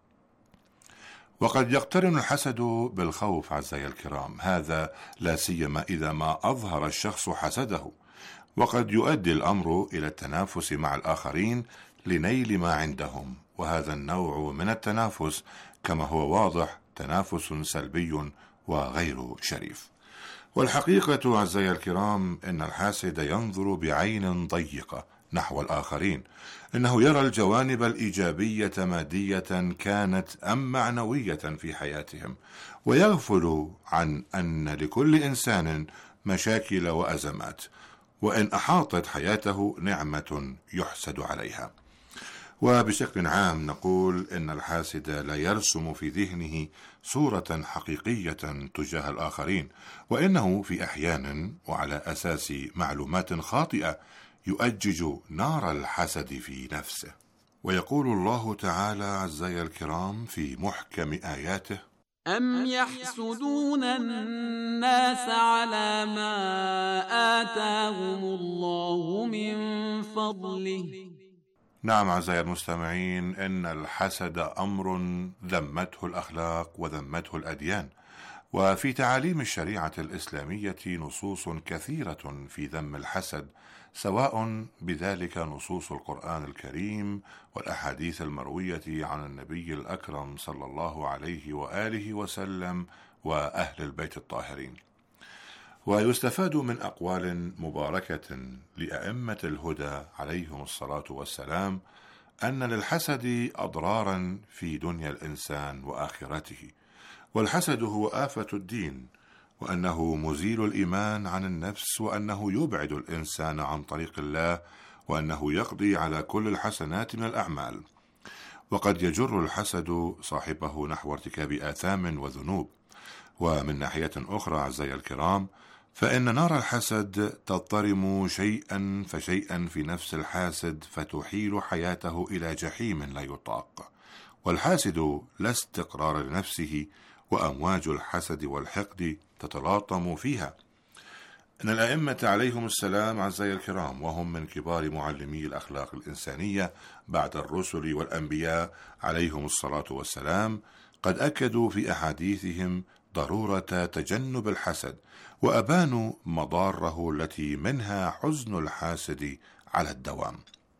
وقد يقترن الحسد بالخوف أعزائي الكرام، هذا لا سيما إذا ما أظهر الشخص حسده، وقد يؤدي الأمر إلى التنافس مع الآخرين لنيل ما عندهم، وهذا النوع من التنافس كما هو واضح تنافس سلبي وغير شريف. والحقيقة أعزائي الكرام إن الحاسد ينظر بعين ضيقة نحو الآخرين، إنه يرى الجوانب الإيجابية مادية كانت أم معنوية في حياتهم، ويغفل عن أن لكل إنسان مشاكل وأزمات، وإن أحاطت حياته نعمة يحسد عليها. وبشكل عام نقول إن الحاسد لا يرسم في ذهنه صورة حقيقية تجاه الآخرين، وإنه في أحيان وعلى أساس معلومات خاطئة يؤجج نار الحسد في نفسه. ويقول الله تعالى أعزائي الكرام في محكم آياته: أم يحسدون الناس على ما آتاهم الله من فضله. نعم أعزائي المستمعين، إن الحسد أمر ذمته الأخلاق وذمته الأديان، وفي تعاليم الشريعة الإسلامية نصوص كثيرة في ذم الحسد، سواء بذلك نصوص القرآن الكريم والأحاديث المروية عن النبي الأكرم صلى الله عليه وآله وسلم وأهل البيت الطاهرين. ويستفاد من أقوال مباركة لأئمة الهدى عليهم الصلاة والسلام أن للحسد أضرارا في دنيا الإنسان وآخرته، والحسد هو آفة الدين، وأنه مزيل الإيمان عن النفس، وأنه يبعد الإنسان عن طريق الله، وأنه يقضي على كل الحسنات من الأعمال. وقد يجر الحسد صاحبه نحو ارتكاب آثام وذنوب. ومن ناحية أخرى أعزائي الكرام، فإن نار الحسد تضطرم شيئا فشيئا في نفس الحاسد، فتحيل حياته إلى جحيم لا يطاق. والحاسد لا استقرار لنفسه، وأمواج الحسد والحقد تتلاطم فيها. إن الأئمة عليهم السلام أعزائي الكرام، وهم من كبار معلمي الأخلاق الإنسانية بعد الرسل والأنبياء عليهم الصلاة والسلام، قد أكدوا في أحاديثهم ضرورة تجنب الحسد، وأبانوا مضاره التي منها حزن الحاسد على الدوام.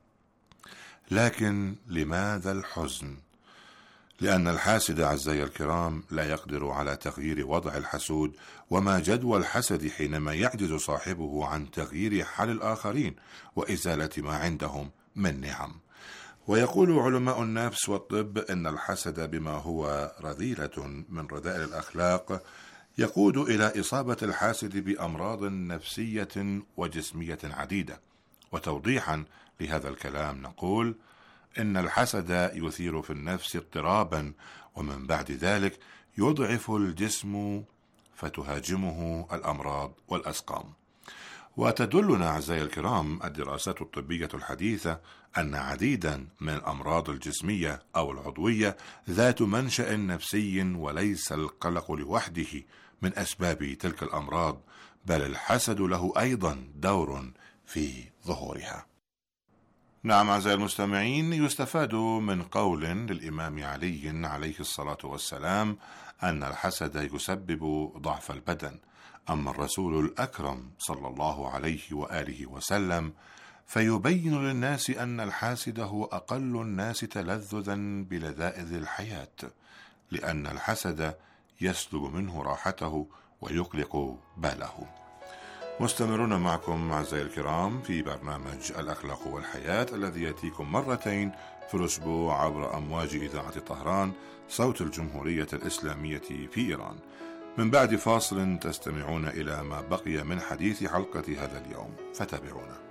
لكن لماذا الحزن؟ لأن الحاسد أعزائي الكرام لا يقدر على تغيير وضع الحسود، وما جدوى الحسد حينما يعجز صاحبه عن تغيير حال الآخرين وإزالة ما عندهم من نعم. ويقول علماء النفس والطب إن الحسد بما هو رذيلة من رذائل الأخلاق يقود إلى إصابة الحاسد بأمراض نفسية وجسمية عديدة. وتوضيحا لهذا الكلام نقول إن الحسد يثير في النفس اضطرابا، ومن بعد ذلك يضعف الجسم فتهاجمه الأمراض والأسقام. وتدلنا أعزائي الكرام الدراسات الطبية الحديثة أن عديدا من الأمراض الجسمية أو العضوية ذات منشأ نفسي، وليس القلق لوحده من أسباب تلك الأمراض، بل الحسد له أيضا دور في ظهورها. نعم أعزائي المستمعين، يستفاد من قول للإمام علي عليه الصلاة والسلام أن الحسد يسبب ضعف البدن. أما الرسول الأكرم صلى الله عليه وآله وسلم فيبين للناس أن الحاسد هو أقل الناس تلذذا بلذائذ الحياة، لأن الحسد يسلب منه راحته ويقلق باله. مستمرون معكم أعزائي الكرام في برنامج الأخلاق والحياة الذي يأتيكم مرتين في الأسبوع عبر أمواج إذاعة طهران صوت الجمهورية الإسلامية في إيران. من بعد فاصل تستمعون إلى ما بقي من حديث حلقة هذا اليوم، فتابعونا.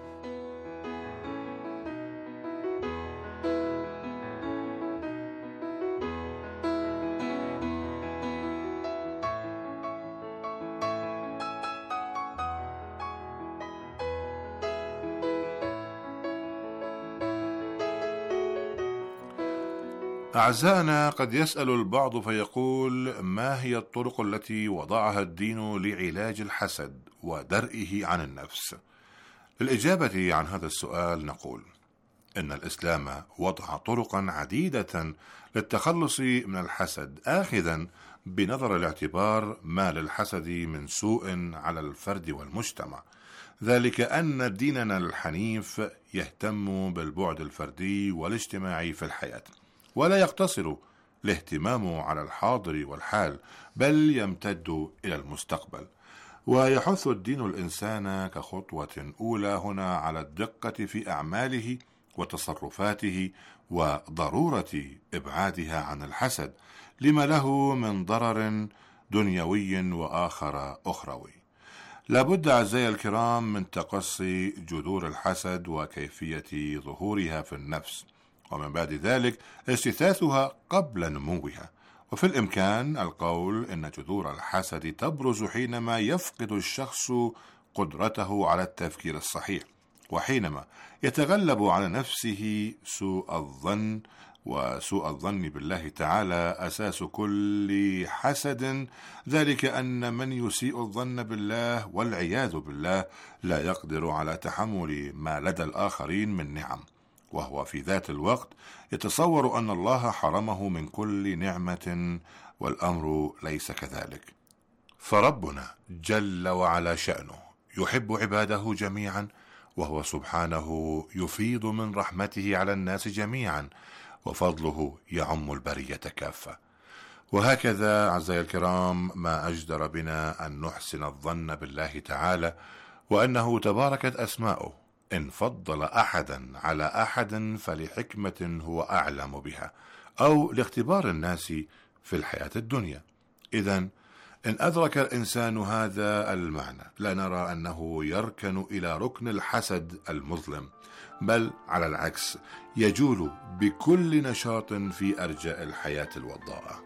أعزائنا، قد يسأل البعض فيقول: ما هي الطرق التي وضعها الدين لعلاج الحسد ودرئه عن النفس؟ للإجابة عن هذا السؤال نقول إن الإسلام وضع طرقا عديدة للتخلص من الحسد، آخذا بنظر الاعتبار ما للحسد من سوء على الفرد والمجتمع، ذلك أن ديننا الحنيف يهتم بالبعد الفردي والاجتماعي في الحياة، ولا يقتصر الاهتمام على الحاضر والحال، بل يمتد إلى المستقبل. ويحث الدين الإنسان كخطوة أولى هنا على الدقة في أعماله وتصرفاته، وضرورة إبعادها عن الحسد لما له من ضرر دنيوي وآخر أخروي. لابد أعزائي الكرام من تقصي جذور الحسد وكيفية ظهورها في النفس، ومن بعد ذلك اجتثاثها قبل نموها. وفي الإمكان القول إن جذور الحسد تبرز حينما يفقد الشخص قدرته على التفكير الصحيح، وحينما يتغلب على نفسه سوء الظن، وسوء الظن بالله تعالى أساس كل حسد، ذلك أن من يسيء الظن بالله والعياذ بالله لا يقدر على تحمل ما لدى الآخرين من نعم، وهو في ذات الوقت يتصور أن الله حرمه من كل نعمة، والأمر ليس كذلك. فربنا جل وعلا شأنه يحب عباده جميعا، وهو سبحانه يفيض من رحمته على الناس جميعا، وفضله يعم البرية كافة. وهكذا أعزائي الكرام ما أجدر بنا أن نحسن الظن بالله تعالى، وأنه تباركت أسماؤه إن فضل أحدا على أحد فلحكمة هو أعلم بها، أو لاختبار الناس في الحياة الدنيا. إذن إن أدرك الإنسان هذا المعنى لا نرى أنه يركن إلى ركن الحسد المظلم، بل على العكس يجول بكل نشاط في أرجاء الحياة الوضاءة.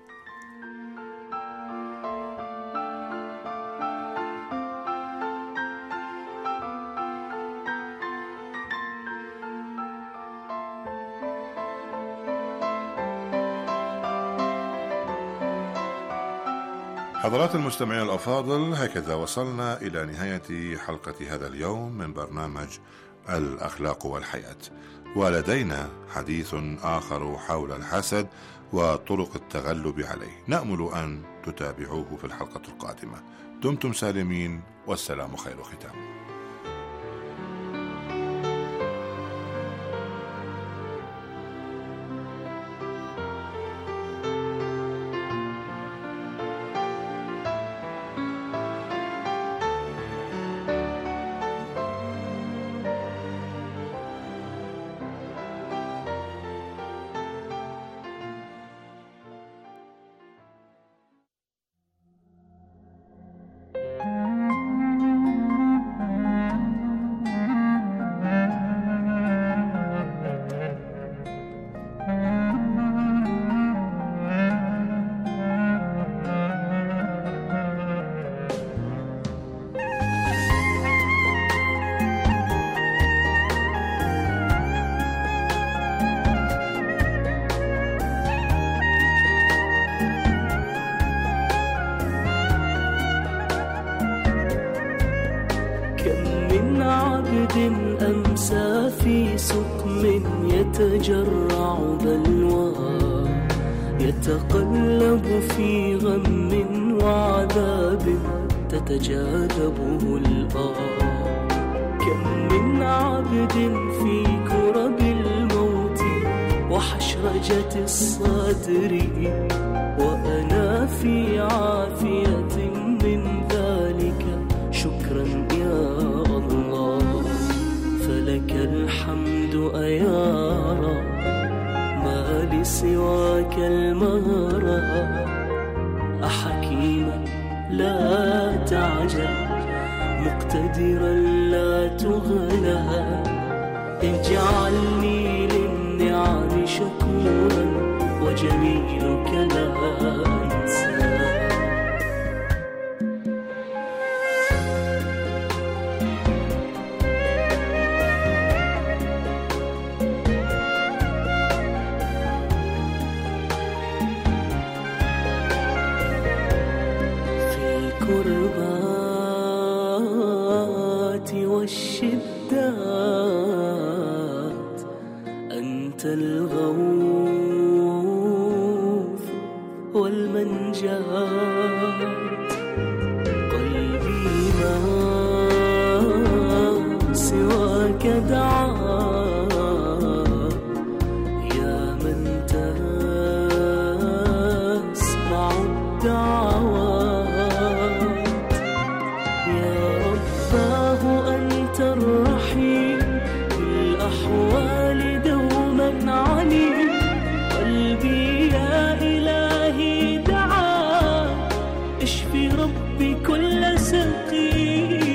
حضرات المستمعين الأفاضل، هكذا وصلنا إلى نهاية حلقة هذا اليوم من برنامج الأخلاق والحياة، ولدينا حديث آخر حول الحسد وطرق التغلب عليه، نأمل أن تتابعوه في الحلقة القادمة. دمتم سالمين، والسلام خير ختام. كم من عبد أمسى في سقم يتجرع بلوى، يتقلب في غم وعذاب تتجاذبه الآه. كم من عبد في كرب الموت وحشرجة الصدر، وأنا في عافية من ذلك شكرا يا الله. فلك الحمد أيا رب، ما لسواك المهرة. أحكيما لا تعجل، مقتدرا لا تغلى. اجعلني للنعم شكورا، وجميلك لا أنسى. الكربات والشدات أنت الغوث والمنجات. قلبي ما سواك دعاه، يا من تسمع الدعوات. يا رباه أنت الرحيم، بالأحوال دوما عليم. قلبي يا إلهي دعا، اشفي ربي كل سقيم.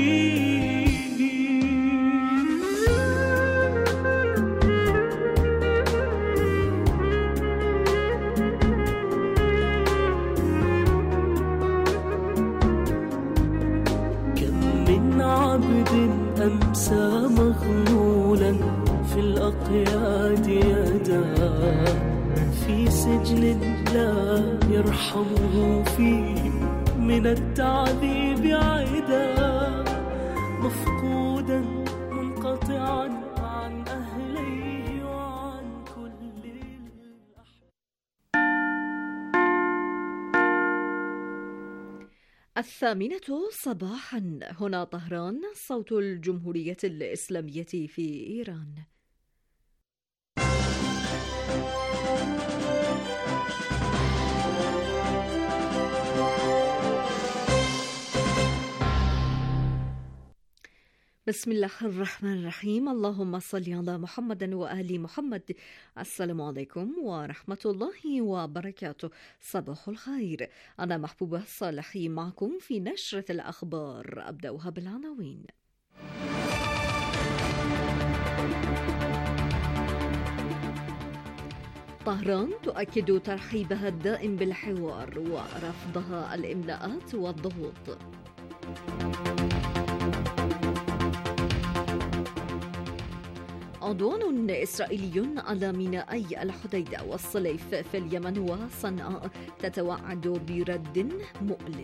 عبد أمسى مغلولا في الأقياد يداه، في سجن لا يرحمه فيه من التعذيب عدا. مفقودا منقطعا عن أهليه وعن كل الثامنة صباحا، هنا طهران، صوت الجمهورية الإسلامية في إيران. بسم الله الرحمن الرحيم. اللهم صل على محمد وآل محمد. السلام عليكم ورحمة الله وبركاته. صباح الخير. أنا محبوبة صالحي معكم في نشرة الأخبار. أبدأها بالعناوين. طهران تؤكد ترحيبها الدائم بالحوار ورفضها الإملاءات والضغوط. عدوان إسرائيلي على مينائي الحديدة والصليف في اليمن وصنعاء تتوعد برد مؤلم.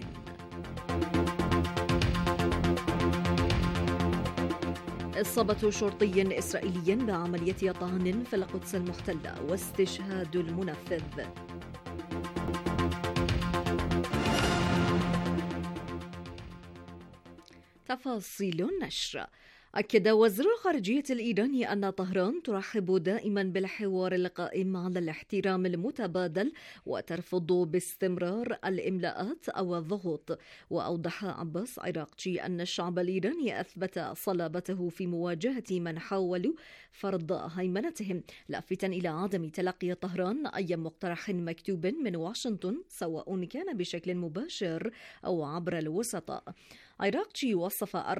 إصابة شرطي إسرائيلي بعملية طعن في القدس المحتلة واستشهاد المنفذ. تفاصيل النشر. أكد وزير الخارجية الإيراني أن طهران ترحب دائما بالحوار القائم على الاحترام المتبادل وترفض باستمرار الإملاءات أو الضغوط. وأوضح عباس عراقجي أن الشعب الإيراني أثبت صلابته في مواجهة من حاولوا فرض هيمنتهم، لافتا إلى عدم تلقي طهران أي مقترح مكتوب من واشنطن سواء كان بشكل مباشر أو عبر الوسطاء. عراقجي وصف